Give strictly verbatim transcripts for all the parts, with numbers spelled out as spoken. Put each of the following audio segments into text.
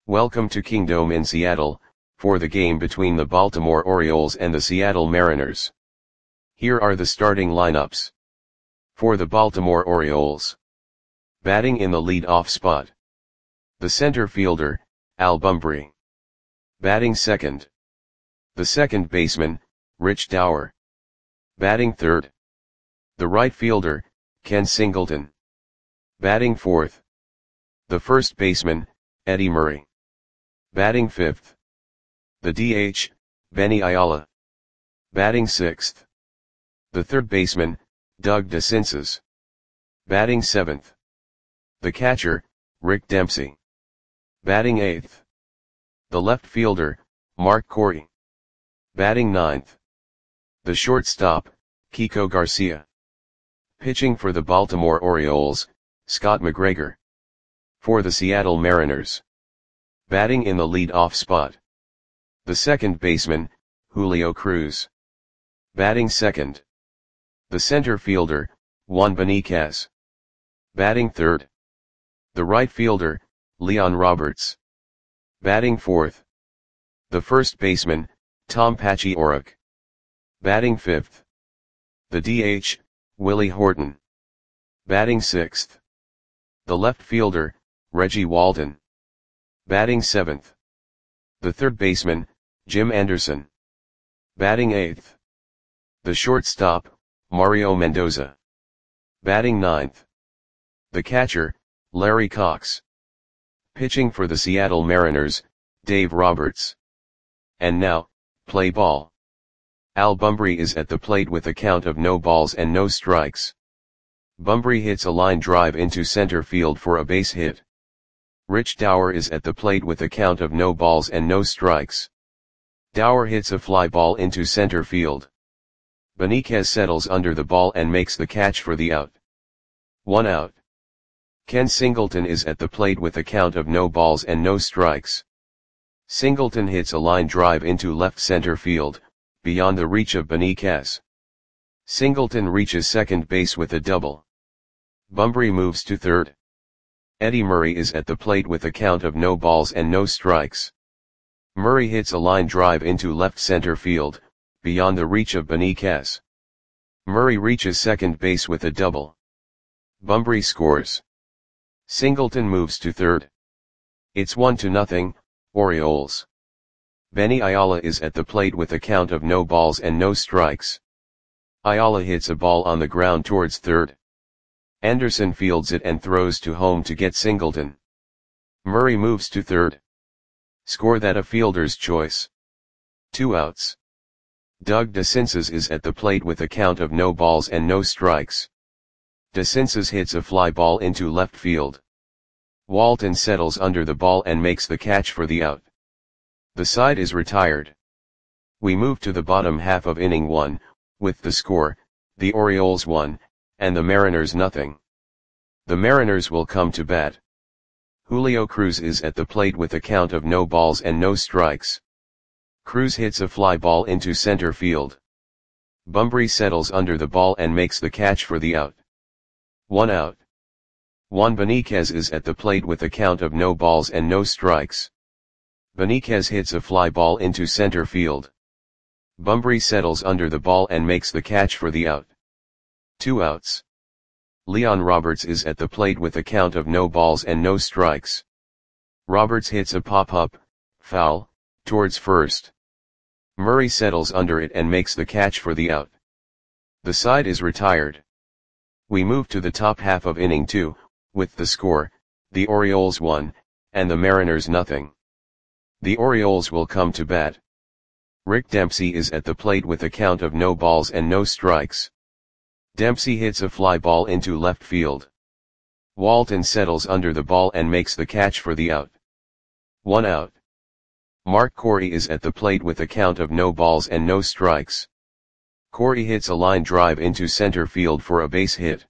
Welcome to Kingdome in Seattle, for the game between the Baltimore Orioles and the Seattle Mariners. Here are the starting lineups. For the Baltimore Orioles. Batting in the lead-off spot. The center fielder, Al Bumbry. Batting second. The second baseman, Rich Dauer. Batting third. The right fielder, Ken Singleton. Batting fourth. The first baseman, Eddie Murray. Batting fifth. The D H, Benny Ayala. Batting sixth. The third baseman, Doug DeCinces. Batting seventh. The catcher, Rick Dempsey. Batting eighth. The left fielder, Mark Corey. Batting ninth. The shortstop, Kiko Garcia. Pitching for the Baltimore Orioles, Scott McGregor. For the Seattle Mariners. Batting in the lead-off spot. The second baseman, Julio Cruz. Batting second. The center fielder, Juan Beniquez. Batting third. The right fielder, Leon Roberts. Batting fourth. The first baseman, Tom Paciorek. Batting fifth. The D H, Willie Horton. Batting sixth. The left fielder, Reggie Walden. Batting seventh. The third baseman, Jim Anderson. Batting eighth. The shortstop, Mario Mendoza. Batting ninth. The catcher, Larry Cox. Pitching for the Seattle Mariners, Dave Roberts. And now, play ball. Al Bumbry is at the plate with a count of no balls and no strikes. Bumbry hits a line drive into center field for a base hit. Rich Dauer is at the plate with a count of no balls and no strikes. Dauer hits a fly ball into center field. Beniquez settles under the ball and makes the catch for the out. One out. Ken Singleton is at the plate with a count of no balls and no strikes. Singleton hits a line drive into left center field, beyond the reach of Beniquez. Singleton reaches second base with a double. Bumbry moves to third. Eddie Murray is at the plate with a count of no balls and no strikes. Murray hits a line drive into left center field, beyond the reach of Beniquez. Murray reaches second base with a double. Bumbry scores. Singleton moves to third. It's one to nothing, Orioles. Benny Ayala is at the plate with a count of no balls and no strikes. Ayala hits a ball on the ground towards third. Anderson fields it and throws to home to get Singleton. Murray moves to third. Score that a fielder's choice. Two outs. Doug DeCinces is at the plate with a count of no balls and no strikes. DeCinces hits a fly ball into left field. Walton settles under the ball and makes the catch for the out. The side is retired. We move to the bottom half of inning one, with the score, the Orioles one, and the Mariners nothing. The Mariners will come to bat. Julio Cruz is at the plate with a count of no balls and no strikes. Cruz hits a fly ball into center field. Bumbry settles under the ball and makes the catch for the out. One out. Juan Beniquez is at the plate with a count of no balls and no strikes. Beniquez hits a fly ball into center field. Bumbry settles under the ball and makes the catch for the out. Two outs. Leon Roberts is at the plate with a count of no balls and no strikes. Roberts hits a pop-up, foul, towards first. Murray settles under it and makes the catch for the out. The side is retired. We move to the top half of inning two, with the score, the Orioles one, and the Mariners nothing. The Orioles will come to bat. Rick Dempsey is at the plate with a count of no balls and no strikes. Dempsey hits a fly ball into left field. Walton settles under the ball and makes the catch for the out. One out. Mark Corey is at the plate with a count of no balls and no strikes. Corey hits a line drive into center field for a base hit.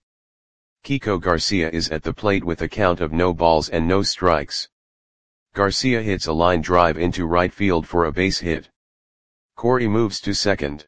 Kiko Garcia is at the plate with a count of no balls and no strikes. Garcia hits a line drive into right field for a base hit. Corey moves to second.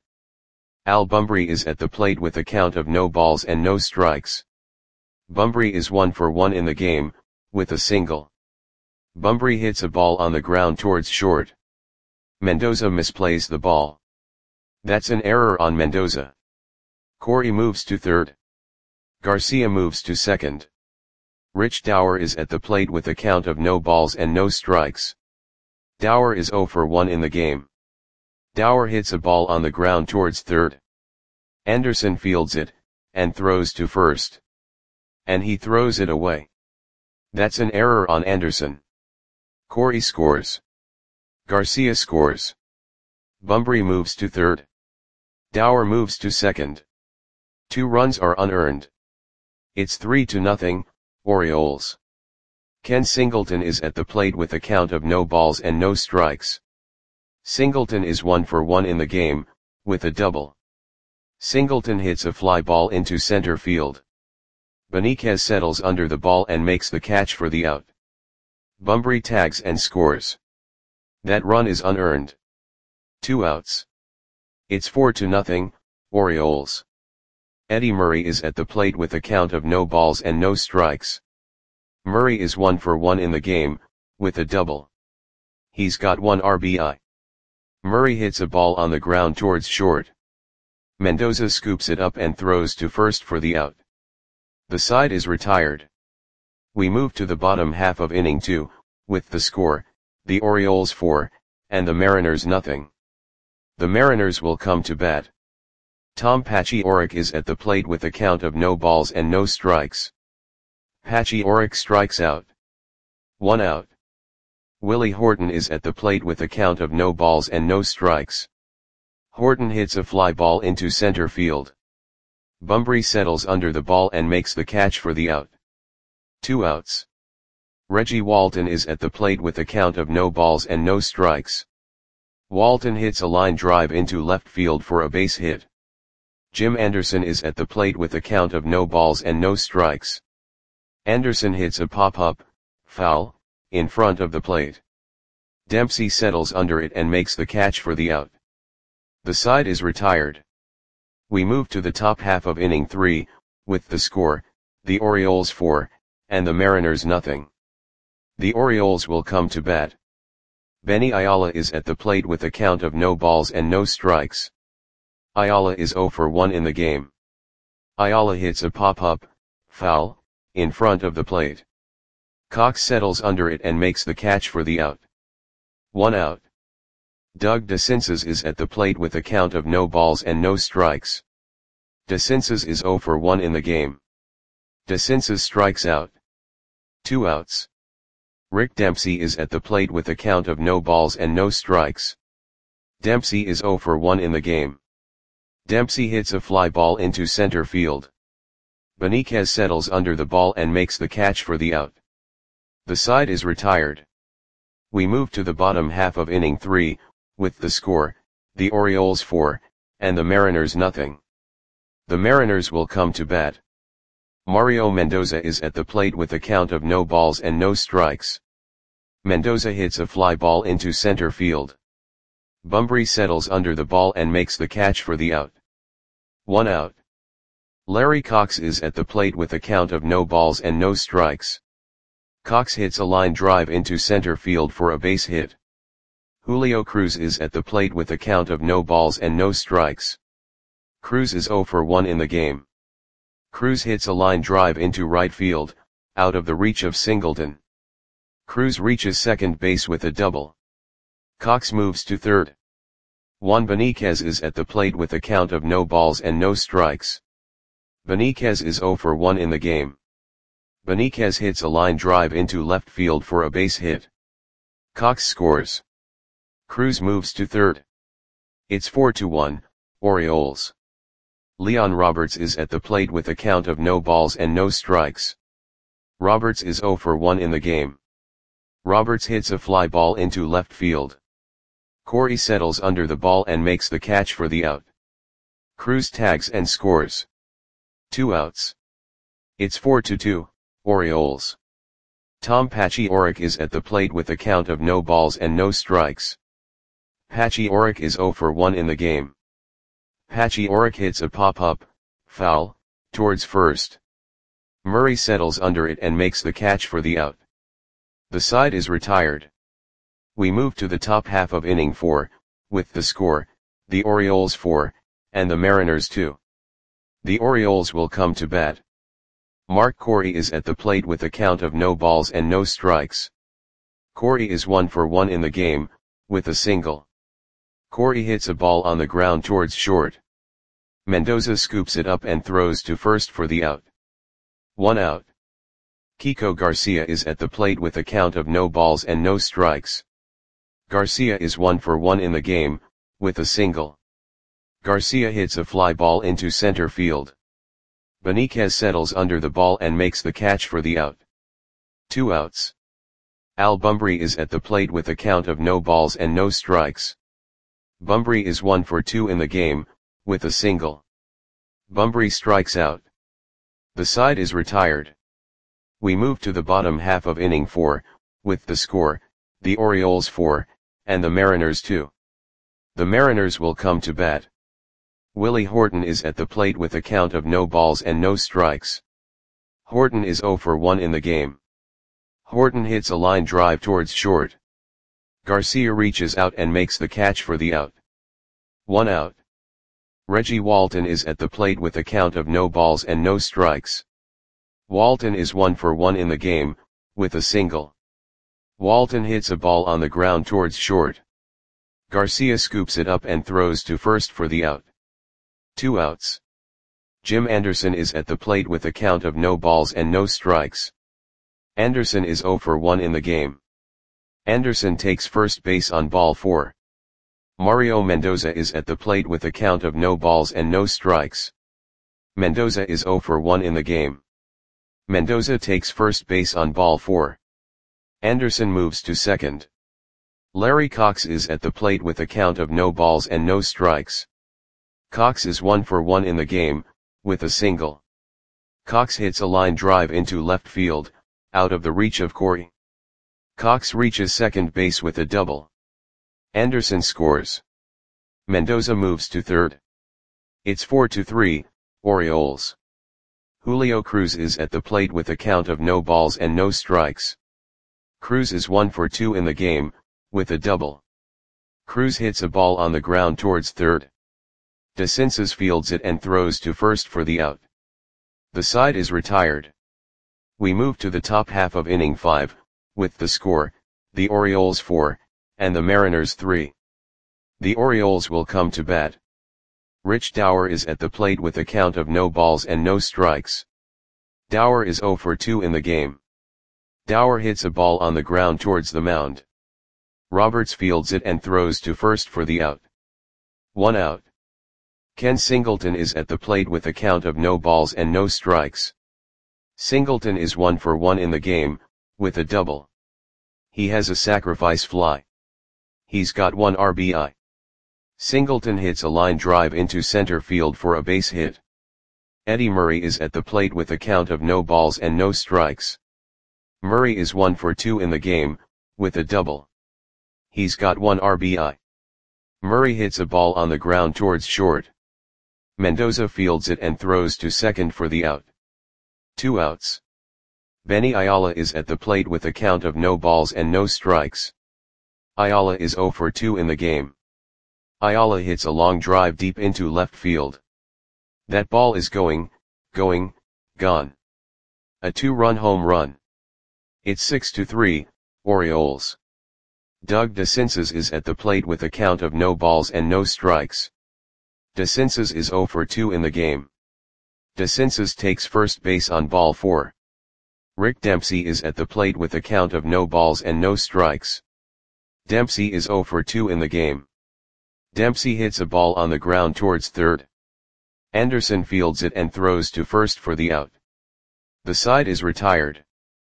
Al Bumbry is at the plate with a count of no balls and no strikes. Bumbry is one for one in the game, with a single. Bunbury hits a ball on the ground towards short. Mendoza misplays the ball. That's an error on Mendoza. Corey moves to third. Garcia moves to second. Rich Dower is at the plate with a count of no balls and no strikes. Dower is zero for one in the game. Dower hits a ball on the ground towards third. Anderson fields it, and throws to first. And he throws it away. That's an error on Anderson. Corey scores. Garcia scores. Bunbury moves to third. Dower moves to second. Two runs are unearned. It's three to nothing, Orioles. Ken Singleton is at the plate with a count of no balls and no strikes. Singleton is one for one in the game, with a double. Singleton hits a fly ball into center field. Benitez settles under the ball and makes the catch for the out. Bunbury tags and scores. That run is unearned. Two outs. It's four to nothing, Orioles. Eddie Murray is at the plate with a count of no balls and no strikes. Murray is one for one in the game, with a double. He's got one R B I. Murray hits a ball on the ground towards short. Mendoza scoops it up and throws to first for the out. The side is retired. We move to the bottom half of inning two, with the score, the Orioles four, and the Mariners nothing. The Mariners will come to bat. Tom Paciorek is at the plate with a count of no balls and no strikes. Paciorek strikes out. One out. Willie Horton is at the plate with a count of no balls and no strikes. Horton hits a fly ball into center field. Bunbury settles under the ball and makes the catch for the out. Two outs. Reggie Walton is at the plate with a count of no balls and no strikes. Walton hits a line drive into left field for a base hit. Jim Anderson is at the plate with a count of no balls and no strikes. Anderson hits a pop-up, foul, in front of the plate. Dempsey settles under it and makes the catch for the out. The side is retired. We move to the top half of inning three, with the score, the Orioles four, and the Mariners nothing. The Orioles will come to bat. Benny Ayala is at the plate with a count of no balls and no strikes. Ayala is zero for one in the game. Ayala hits a pop-up, foul, in front of the plate. Cox settles under it and makes the catch for the out. One out. Doug DeCinces is at the plate with a count of no balls and no strikes. DeCinces is zero for one in the game. DeCinces strikes out. Two outs. Rick Dempsey is at the plate with a count of no balls and no strikes. Dempsey is zero for one in the game. Dempsey hits a fly ball into center field. Benitez settles under the ball and makes the catch for the out. The side is retired. We move to the bottom half of inning three, with the score, the Orioles four, and the Mariners nothing. The Mariners will come to bat. Mario Mendoza is at the plate with a count of no balls and no strikes. Mendoza hits a fly ball into center field. Bunbury settles under the ball and makes the catch for the out. One out. Larry Cox is at the plate with a count of no balls and no strikes. Cox hits a line drive into center field for a base hit. Julio Cruz is at the plate with a count of no balls and no strikes. Cruz is zero for one in the game. Cruz hits a line drive into right field, out of the reach of Singleton. Cruz reaches second base with a double. Cox moves to third. Juan Benitez is at the plate with a count of no balls and no strikes. Benitez is zero for one in the game. Benitez hits a line drive into left field for a base hit. Cox scores. Cruz moves to third. It's four to one, Orioles. Leon Roberts is at the plate with a count of no balls and no strikes. Roberts is zero for one in the game. Roberts hits a fly ball into left field. Corey settles under the ball and makes the catch for the out. Cruz tags and scores. Two outs. It's four to two, Orioles. Tom Paciorek is at the plate with a count of no balls and no strikes. Paciorek is zero for one in the game. Paciorek hits a pop-up, foul, towards first. Murray settles under it and makes the catch for the out. The side is retired. We move to the top half of inning four, with the score, the Orioles four, and the Mariners two. The Orioles will come to bat. Mark Corey is at the plate with a count of no balls and no strikes. Corey is one for one in the game, with a single. Corey hits a ball on the ground towards short. Mendoza scoops it up and throws to first for the out. One out. Kiko Garcia is at the plate with a count of no balls and no strikes. Garcia is one for one in the game, with a single. Garcia hits a fly ball into center field. Benitez settles under the ball and makes the catch for the out. Two outs. Al Bumbry is at the plate with a count of no balls and no strikes. Bumbry is one for two in the game, with a single. Bumbry strikes out. The side is retired. We move to the bottom half of inning four, with the score, the Orioles four, and the Mariners two. The Mariners will come to bat. Willie Horton is at the plate with a count of no balls and no strikes. Horton is zero for one in the game. Horton hits a line drive towards short. Garcia reaches out and makes the catch for the out. One out. Reggie Walton is at the plate with a count of no balls and no strikes. Walton is one for one in the game, with a single. Walton hits a ball on the ground towards short. Garcia scoops it up and throws to first for the out. Two outs. Jim Anderson is at the plate with a count of no balls and no strikes. Anderson is zero for one in the game. Anderson takes first base on ball four. Mario Mendoza is at the plate with a count of no balls and no strikes. Mendoza is zero for one in the game. Mendoza takes first base on ball four. Anderson moves to second. Larry Cox is at the plate with a count of no balls and no strikes. Cox is one for one in the game, with a single. Cox hits a line drive into left field, out of the reach of Corey. Cox reaches second base with a double. Anderson scores. Mendoza moves to third. It's four to three, Orioles. Julio Cruz is at the plate with a count of no balls and no strikes. Cruz is one for two in the game, with a double. Cruz hits a ball on the ground towards third. DeCinces fields it and throws to first for the out. The side is retired. We move to the top half of inning five, with the score, the Orioles four, and the Mariners three. The Orioles will come to bat. Rich Dower is at the plate with a count of no balls and no strikes. Dower is zero for two in the game. Dower hits a ball on the ground towards the mound. Roberts fields it and throws to first for the out. One out. Ken Singleton is at the plate with a count of no balls and no strikes. Singleton is one for one in the game, with a double. He has a sacrifice fly. He's got one R B I. Singleton hits a line drive into center field for a base hit. Eddie Murray is at the plate with a count of no balls and no strikes. Murray is one for two in the game, with a double. He's got one R B I. Murray hits a ball on the ground towards short. Mendoza fields it and throws to second for the out. Two outs. Benny Ayala is at the plate with a count of no balls and no strikes. Ayala is zero for two in the game. Ayala hits a long drive deep into left field. That ball is going, going, gone. A two-run home run. It's six to three, Orioles. Doug DeCinces is at the plate with a count of no balls and no strikes. DeCinces is zero for two in the game. DeCinces takes first base on ball four. Rick Dempsey is at the plate with a count of no balls and no strikes. Dempsey is zero for two in the game. Dempsey hits a ball on the ground towards third. Anderson fields it and throws to first for the out. The side is retired.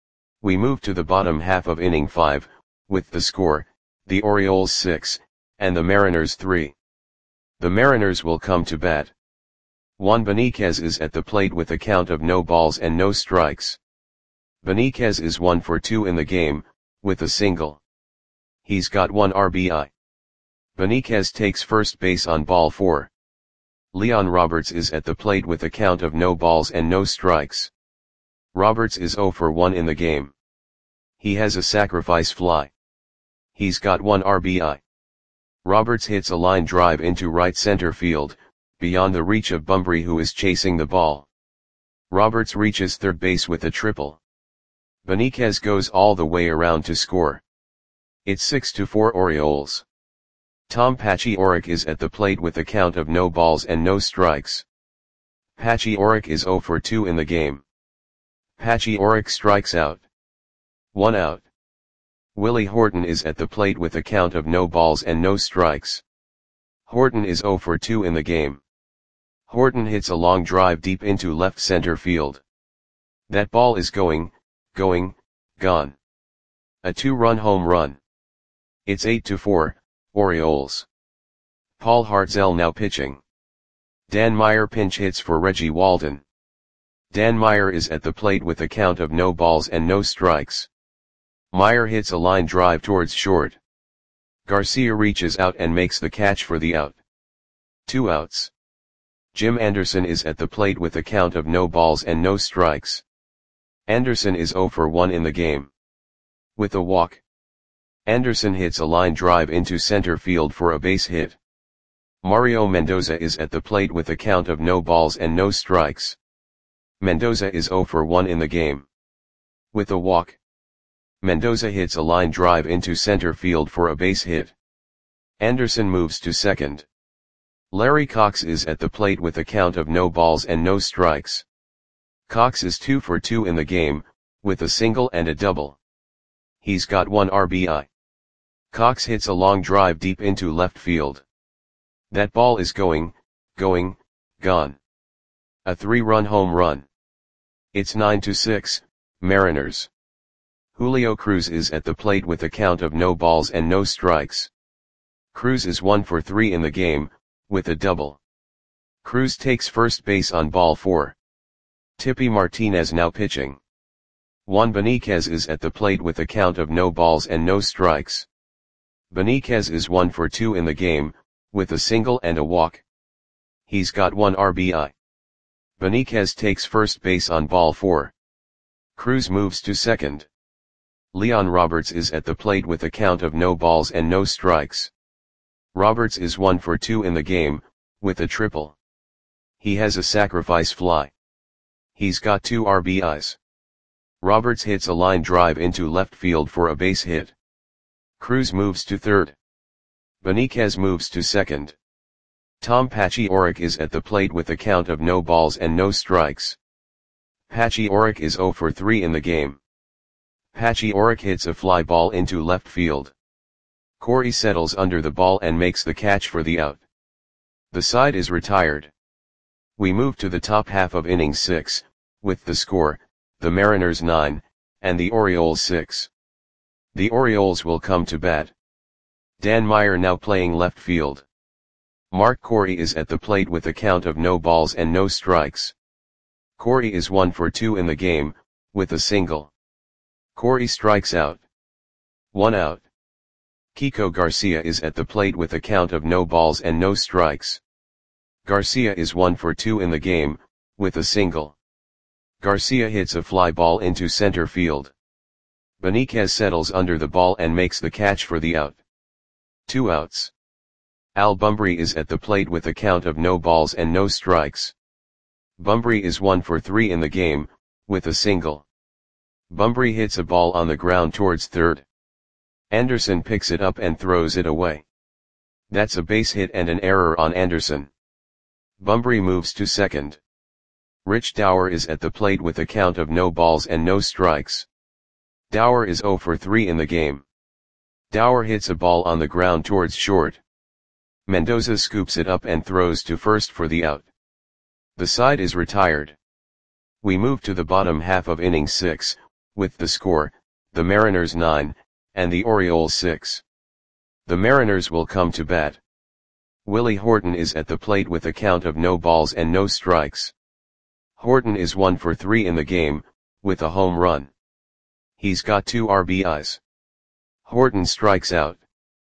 We move to the bottom half of inning five, with the score, the Orioles six, and the Mariners three. The Mariners will come to bat. Juan Benitez is at the plate with a count of no balls and no strikes. Benitez is one for two in the game, with a single. He's got one R B I. Benitez takes first base on ball four. Leon Roberts is at the plate with a count of no balls and no strikes. Roberts is zero for one in the game. He has a sacrifice fly. He's got one R B I. Roberts hits a line drive into right center field, beyond the reach of Bunbury, who is chasing the ball. Roberts reaches third base with a triple. Benitez goes all the way around to score. It's six to four Orioles. Tom Paciorek is at the plate with a count of no balls and no strikes. Paciorek is zero for two in the game. Paciorek strikes out. One out. Willie Horton is at the plate with a count of no balls and no strikes. Horton is zero for two in the game. Horton hits a long drive deep into left center field. That ball is going, going, gone. A two-run home run. It's eight to four, Orioles. Paul Hartzell now pitching. Dan Meyer pinch hits for Reggie Walden. Dan Meyer is at the plate with a count of no balls and no strikes. Meyer hits a line drive towards short. Garcia reaches out and makes the catch for the out. Two outs. Jim Anderson is at the plate with a count of no balls and no strikes. Anderson is zero for one in the game. With a walk. Anderson hits a line drive into center field for a base hit. Mario Mendoza is at the plate with a count of no balls and no strikes. Mendoza is zero for one in the game. With a walk. Mendoza hits a line drive into center field for a base hit. Anderson moves to second. Larry Cox is at the plate with a count of no balls and no strikes. Cox is two for two in the game, with a single and a double. He's got one R B I. Cox hits a long drive deep into left field. That ball is going, going, gone. A three-run home run. It's nine to six, Mariners. Julio Cruz is at the plate with a count of no balls and no strikes. Cruz is one for three in the game, with a double. Cruz takes first base on ball four. Tippy Martinez now pitching. Juan Benitez is at the plate with a count of no balls and no strikes. Benitez is one for two in the game, with a single and a walk. He's got one R B I. Benitez takes first base on ball four. Cruz moves to second. Leon Roberts is at the plate with a count of no balls and no strikes. Roberts is one for two in the game, with a triple. He has a sacrifice fly. He's got two R B Is. Roberts hits a line drive into left field for a base hit. Cruz moves to third. Benitez moves to second. Tom Paciorek is at the plate with a count of no balls and no strikes. Paciorek is zero for three in the game. Paciorek hits a fly ball into left field. Corey settles under the ball and makes the catch for the out. The side is retired. We move to the top half of inning six, with the score, the Mariners nine, and the Orioles six. The Orioles will come to bat. Dan Meyer now playing left field. Mark Corey is at the plate with a count of no balls and no strikes. Corey is one for two in the game, with a single. Corey strikes out. One out. Kiko Garcia is at the plate with a count of no balls and no strikes. Garcia is one for two in the game, with a single. Garcia hits a fly ball into center field. Benitez settles under the ball and makes the catch for the out. Two outs. Al Bunbury is at the plate with a count of no balls and no strikes. Bunbury is one for three in the game, with a single. Bunbury hits a ball on the ground towards third. Anderson picks it up and throws it away. That's a base hit and an error on Anderson. Bunbury moves to second. Rich Dower is at the plate with a count of no balls and no strikes. Dower is zero for three in the game. Dower hits a ball on the ground towards short. Mendoza scoops it up and throws to first for the out. The side is retired. We move to the bottom half of inning six, with the score, the Mariners nine, and the Orioles six. The Mariners will come to bat. Willie Horton is at the plate with a count of no balls and no strikes. Horton is one for three in the game, with a home run. He's got two R B Is. Horton strikes out.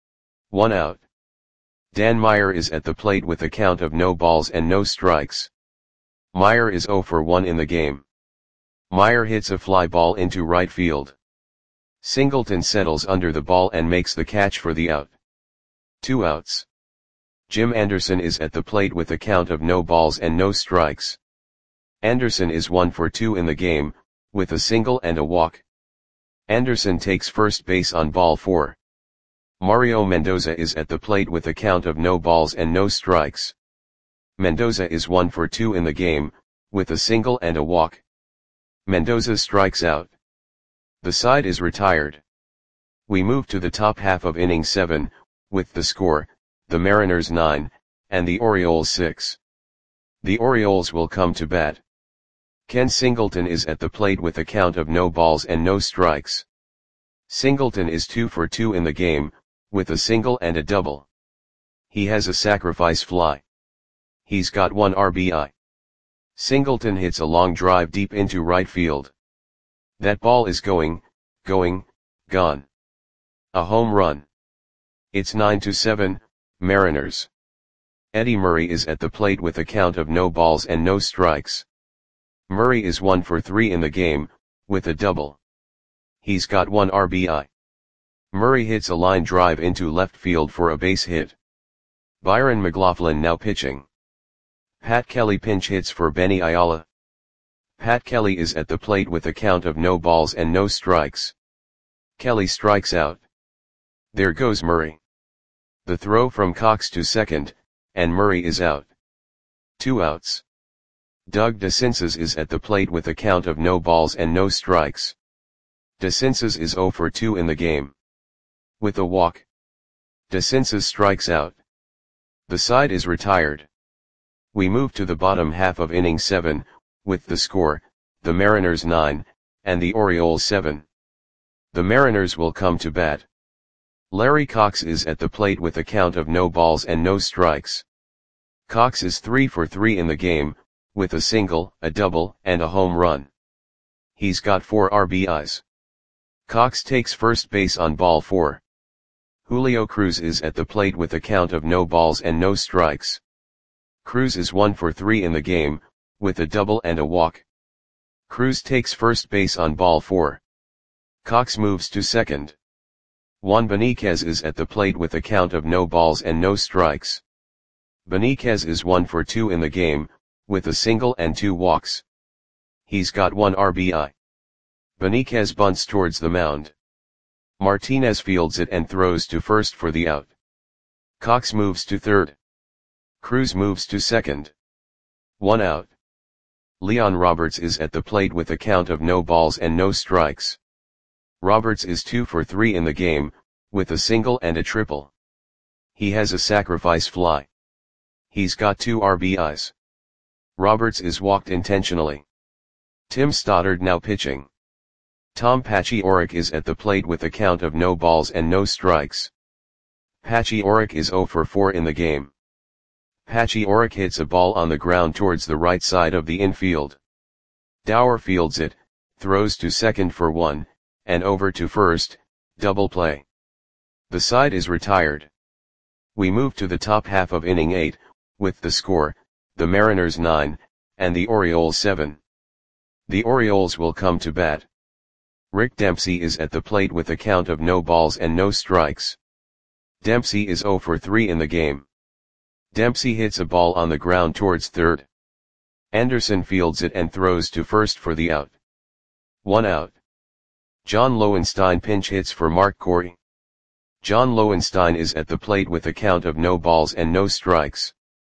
One out. Dan Meyer is at the plate with a count of no balls and no strikes. Meyer is zero for one in the game. Meyer hits a fly ball into right field. Singleton settles under the ball and makes the catch for the out. Two outs. Jim Anderson is at the plate with a count of no balls and no strikes. Anderson is one for two in the game, with a single and a walk. Anderson takes first base on ball four. Mario Mendoza is at the plate with a count of no balls and no strikes. Mendoza is one for two in the game, with a single and a walk. Mendoza strikes out. The side is retired. We move to the top half of inning seven, with the score, the Mariners nine, and the Orioles six. The Orioles will come to bat. Ken Singleton is at the plate with a count of no balls and no strikes. Singleton is two for two in the game, with a single and a double. He has a sacrifice fly. He's got one R B I. Singleton hits a long drive deep into right field. That ball is going, going, gone. A home run. It's nine to seven, Mariners. Eddie Murray is at the plate with a count of no balls and no strikes. Murray is one for three in the game, with a double. He's got one R B I. Murray hits a line drive into left field for a base hit. Byron McLaughlin now pitching. Pat Kelly pinch hits for Benny Ayala. Pat Kelly is at the plate with a count of no balls and no strikes. Kelly strikes out. There goes Murray. The throw from Cox to second, and Murray is out. Two outs. Doug DeCinces is at the plate with a count of no balls and no strikes. DeCinces is zero for two in the game. With a walk. DeCinces strikes out. The side is retired. We move to the bottom half of inning seven, with the score, the Mariners nine, and the Orioles seven. The Mariners will come to bat. Larry Cox is at the plate with a count of no balls and no strikes. Cox is three for three in the game, with a single, a double, and a home run. He's got four R B Is. Cox takes first base on ball four. Julio Cruz is at the plate with a count of no balls and no strikes. Cruz is one for three in the game, with a double and a walk. Cruz takes first base on ball four. Cox moves to second. Juan Benitez is at the plate with a count of no balls and no strikes. Benitez is one for two in the game, with a single and two walks. He's got one R B I. Benitez bunts towards the mound. Martinez fields it and throws to first for the out. Cox moves to third. Cruz moves to second. One out. Leon Roberts is at the plate with a count of no balls and no strikes. Roberts is two for three in the game, with a single and a triple. He has a sacrifice fly. He's got two R B Is. Roberts is walked intentionally. Tim Stoddard now pitching. Tom Paciorek is at the plate with a count of no balls and no strikes. Paciorek is zero for four in the game. Paciorek hits a ball on the ground towards the right side of the infield. Dower fields it, throws to second for one, and over to first, double play. The side is retired. We move to the top half of inning eight, with the score, the Mariners nine, and the Orioles seven. The Orioles will come to bat. Rick Dempsey is at the plate with a count of no balls and no strikes. Dempsey is zero for three in the game. Dempsey hits a ball on the ground towards third. Anderson fields it and throws to first for the out. One out. John Lowenstein pinch hits for Mark Corey. John Lowenstein is at the plate with a count of no balls and no strikes.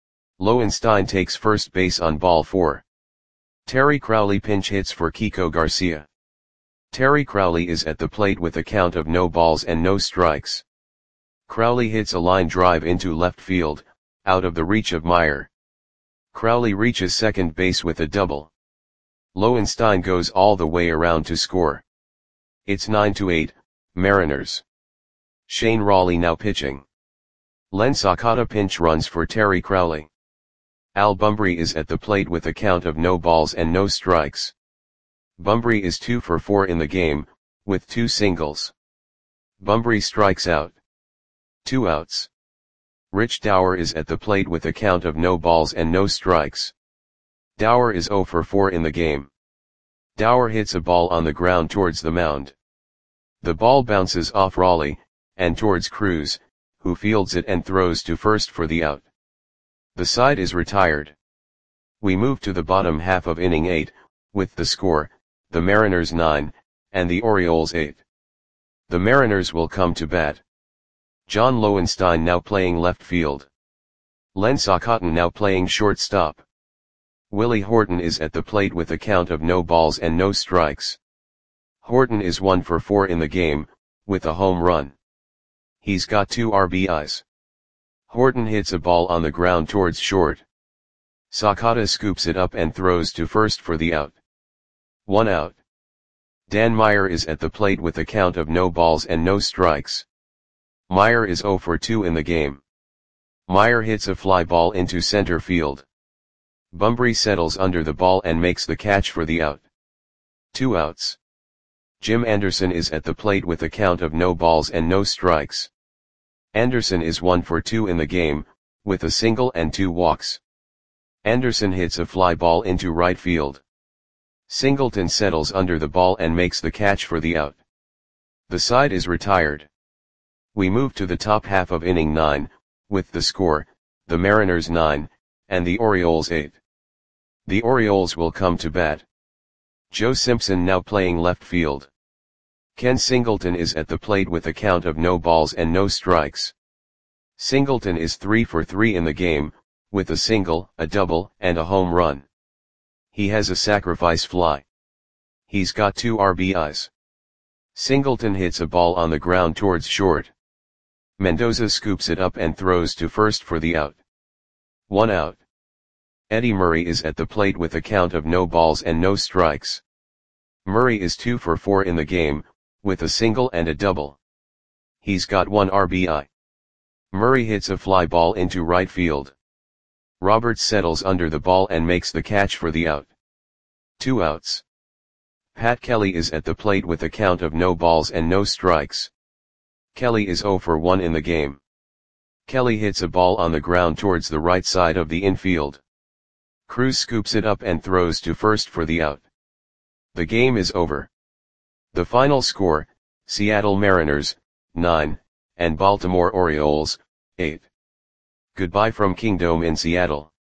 Lowenstein takes first base on ball four. Terry Crowley pinch hits for Kiko Garcia. Terry Crowley is at the plate with a count of no balls and no strikes. Crowley hits a line drive into left field, out of the reach of Meyer. Crowley reaches second base with a double. Lowenstein goes all the way around to score. It's nine to eight, Mariners. Shane Rawley now pitching. Len Sakata pinch runs for Terry Crowley. Al Bumbry is at the plate with a count of no balls and no strikes. Bumbry is two for four in the game, with two singles. Bumbry strikes out. Two outs. Rich Dower is at the plate with a count of no balls and no strikes. Dower is zero for four in the game. Dower hits a ball on the ground towards the mound. The ball bounces off Raleigh, and towards Cruz, who fields it and throws to first for the out. The side is retired. We move to the bottom half of inning eight, with the score, the Mariners nine, and the Orioles eight. The Mariners will come to bat. John Lowenstein now playing left field. Len Socotton now playing shortstop. Willie Horton is at the plate with a count of no balls and no strikes. Horton is one for four in the game, with a home run. He's got two R B Is. Horton hits a ball on the ground towards short. Socotton scoops it up and throws to first for the out. One out. Dan Meyer is at the plate with a count of no balls and no strikes. Meyer is zero for two in the game. Meyer hits a fly ball into center field. Bumbry settles under the ball and makes the catch for the out. Two outs. Jim Anderson is at the plate with a count of no balls and no strikes. Anderson is one for two in the game, with a single and two walks. Anderson hits a fly ball into right field. Singleton settles under the ball and makes the catch for the out. The side is retired. We move to the top half of inning nine, with the score, the Mariners nine, and the Orioles eight. The Orioles will come to bat. Joe Simpson now playing left field. Ken Singleton is at the plate with a count of no balls and no strikes. Singleton is three for three in the game, with a single, a double, and a home run. He has a sacrifice fly. He's got two R B Is. Singleton hits a ball on the ground towards short. Mendoza scoops it up and throws to first for the out. One out. Eddie Murray is at the plate with a count of no balls and no strikes. Murray is two for four in the game, with a single and a double. He's got one R B I. Murray hits a fly ball into right field. Roberts settles under the ball and makes the catch for the out. Two outs. Pat Kelly is at the plate with a count of no balls and no strikes. Kelly is zero for one in the game. Kelly hits a ball on the ground towards the right side of the infield. Cruz scoops it up and throws to first for the out. The game is over. The final score, Seattle Mariners, nine, and Baltimore Orioles, eight. Goodbye from Kingdome in Seattle.